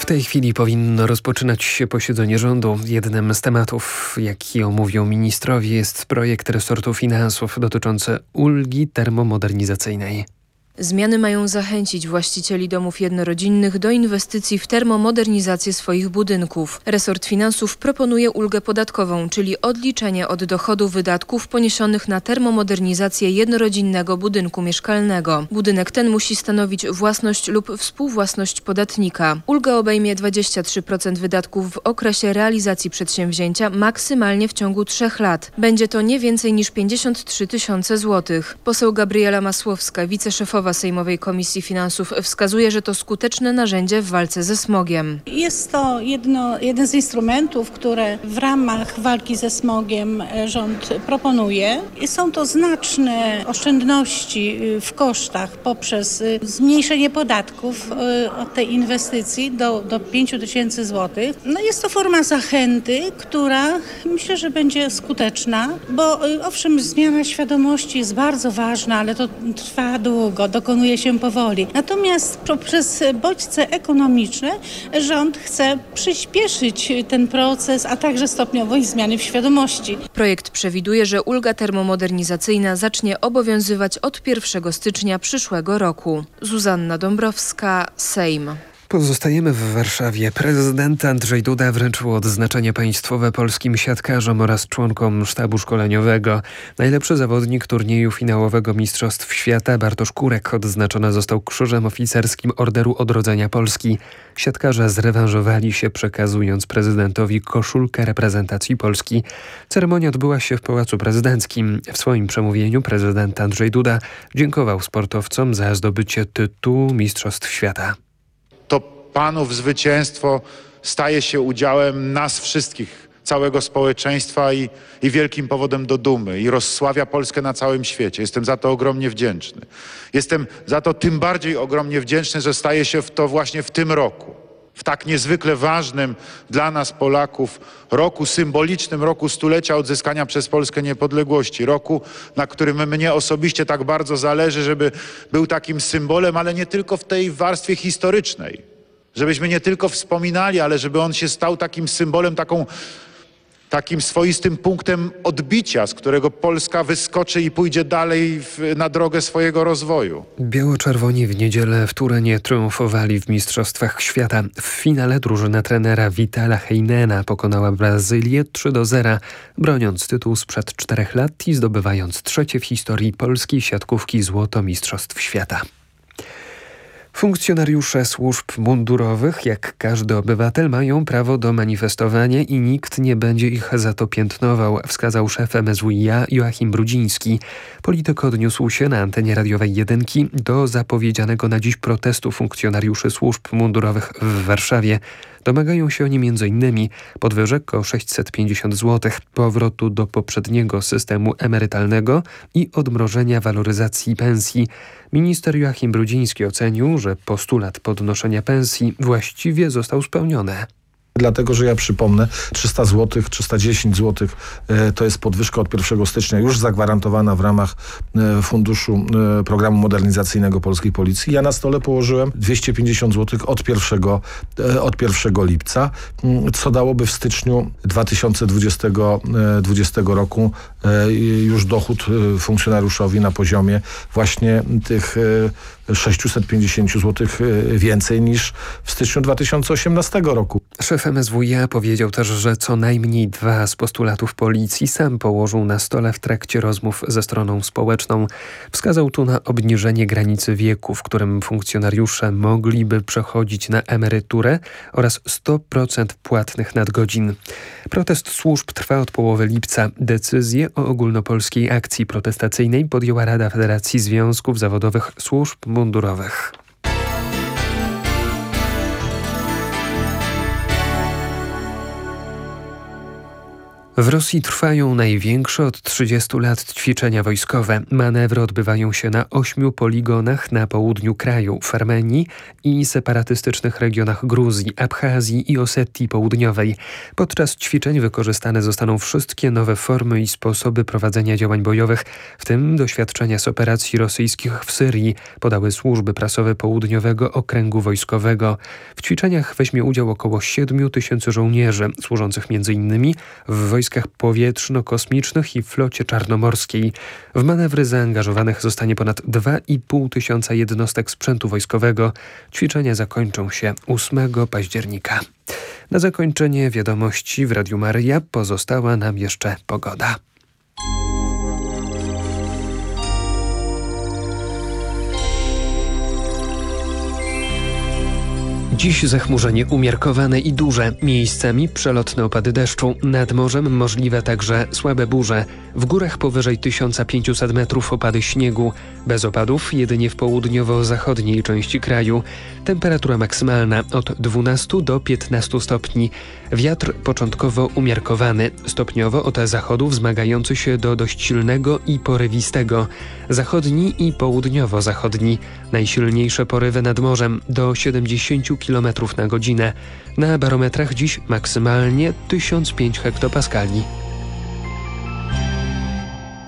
tej chwili powinno rozpoczynać się posiedzenie rządu. Jednym z tematów, jaki omówią ministrowie, jest projekt resortu finansów dotyczący ulgi termomodernizacyjnej. Zmiany mają zachęcić właścicieli domów jednorodzinnych do inwestycji w termomodernizację swoich budynków. Resort Finansów proponuje ulgę podatkową, czyli odliczenie od dochodu wydatków poniesionych na termomodernizację jednorodzinnego budynku mieszkalnego. Budynek ten musi stanowić własność lub współwłasność podatnika. Ulga obejmie 23% wydatków w okresie realizacji przedsięwzięcia, maksymalnie w ciągu 3 lat. Będzie to nie więcej niż 53 000 złotych. Poseł Gabriela Masłowska, wiceszefowa Sejmowej Komisji Finansów, wskazuje, że to skuteczne narzędzie w walce ze smogiem. Jest to jeden z instrumentów, które w ramach walki ze smogiem rząd proponuje. Są to znaczne oszczędności w kosztach poprzez zmniejszenie podatków od tej inwestycji do 5 000 złotych. Jest to forma zachęty, która myślę, że będzie skuteczna, bo owszem, zmiana świadomości jest bardzo ważna, ale to trwa długo, dokonuje się powoli. Natomiast poprzez bodźce ekonomiczne rząd chce przyspieszyć ten proces, a także stopniowo i zmiany w świadomości. Projekt przewiduje, że ulga termomodernizacyjna zacznie obowiązywać od 1 stycznia przyszłego roku. Zuzanna Dąbrowska, Sejm. Pozostajemy w Warszawie. Prezydent Andrzej Duda wręczył odznaczenie państwowe polskim siatkarzom oraz członkom sztabu szkoleniowego. Najlepszy zawodnik turnieju finałowego Mistrzostw Świata Bartosz Kurek odznaczony został Krzyżem Oficerskim Orderu Odrodzenia Polski. Siatkarze zrewanżowali się, przekazując prezydentowi koszulkę reprezentacji Polski. Ceremonia odbyła się w Pałacu Prezydenckim. W swoim przemówieniu prezydent Andrzej Duda dziękował sportowcom za zdobycie tytułu Mistrzostw Świata. To panów zwycięstwo staje się udziałem nas wszystkich, całego społeczeństwa i wielkim powodem do dumy i rozsławia Polskę na całym świecie. Jestem za to ogromnie wdzięczny. Jestem za to tym bardziej ogromnie wdzięczny, że staje się to właśnie w tym roku. W tak niezwykle ważnym dla nas Polaków roku, symbolicznym roku stulecia odzyskania przez Polskę niepodległości. Roku, na którym mnie osobiście tak bardzo zależy, żeby był takim symbolem, ale nie tylko w tej warstwie historycznej. Żebyśmy nie tylko wspominali, ale żeby on się stał takim symbolem, takim swoistym punktem odbicia, z którego Polska wyskoczy i pójdzie dalej na drogę swojego rozwoju. Biało-czerwoni w niedzielę w Turenie triumfowali w Mistrzostwach Świata. W finale drużyna trenera Vitala Heinena pokonała Brazylię 3-0, broniąc tytuł sprzed 4 lat i zdobywając 3. w historii polskiej siatkówki złoto Mistrzostw Świata. Funkcjonariusze służb mundurowych, jak każdy obywatel, mają prawo do manifestowania i nikt nie będzie ich za to piętnował, wskazał szef MSWiA Joachim Brudziński. Polityk odniósł się na antenie radiowej Jedynki do zapowiedzianego na dziś protestu funkcjonariuszy służb mundurowych w Warszawie. Domagają się oni m.in. podwyżek o 650 zł, powrotu do poprzedniego systemu emerytalnego i odmrożenia waloryzacji pensji. Minister Joachim Brudziński ocenił, że postulat podnoszenia pensji właściwie został spełniony. Dlatego, że ja przypomnę, 300 zł, 310 zł to jest podwyżka od 1 stycznia już zagwarantowana w ramach funduszu programu modernizacyjnego Polskiej Policji. Ja na stole położyłem 250 zł od 1 lipca, co dałoby w styczniu 2020 roku już dochód funkcjonariuszowi na poziomie właśnie tych 650 zł więcej niż w styczniu 2018 roku. Szef MSWiA powiedział też, że co najmniej 2 z postulatów policji sam położył na stole w trakcie rozmów ze stroną społeczną. Wskazał tu na obniżenie granicy wieku, w którym funkcjonariusze mogliby przechodzić na emeryturę oraz 100% płatnych nadgodzin. Protest służb trwa od połowy lipca. Decyzję o ogólnopolskiej akcji protestacyjnej podjęła Rada Federacji Związków Zawodowych Służb Mundurowych. W Rosji trwają największe od 30 lat ćwiczenia wojskowe. Manewry odbywają się na 8 poligonach na południu kraju, w Armenii i separatystycznych regionach Gruzji, Abchazji i Osetii Południowej. Podczas ćwiczeń wykorzystane zostaną wszystkie nowe formy i sposoby prowadzenia działań bojowych, w tym doświadczenia z operacji rosyjskich w Syrii, podały służby prasowe Południowego Okręgu Wojskowego. W ćwiczeniach weźmie udział około 7 tysięcy żołnierzy, służących m.in. w wojskach powietrzno-kosmicznych i flocie czarnomorskiej. W manewry zaangażowanych zostanie ponad 2,5 tysiąca jednostek sprzętu wojskowego. Ćwiczenia zakończą się 8 października. Na zakończenie wiadomości w Radiu Maryja pozostała nam jeszcze pogoda. Dziś zachmurzenie umiarkowane i duże, miejscami przelotne opady deszczu, nad morzem możliwe także słabe burze. W górach powyżej 1500 metrów opady śniegu, bez opadów jedynie w południowo-zachodniej części kraju. Temperatura maksymalna od 12 do 15 stopni. Wiatr początkowo umiarkowany, stopniowo od zachodu wzmagający się do dość silnego i porywistego. Zachodni i południowo-zachodni. Najsilniejsze porywy nad morzem do 70 km na godzinę. Na barometrach dziś maksymalnie 1005 hektopaskali.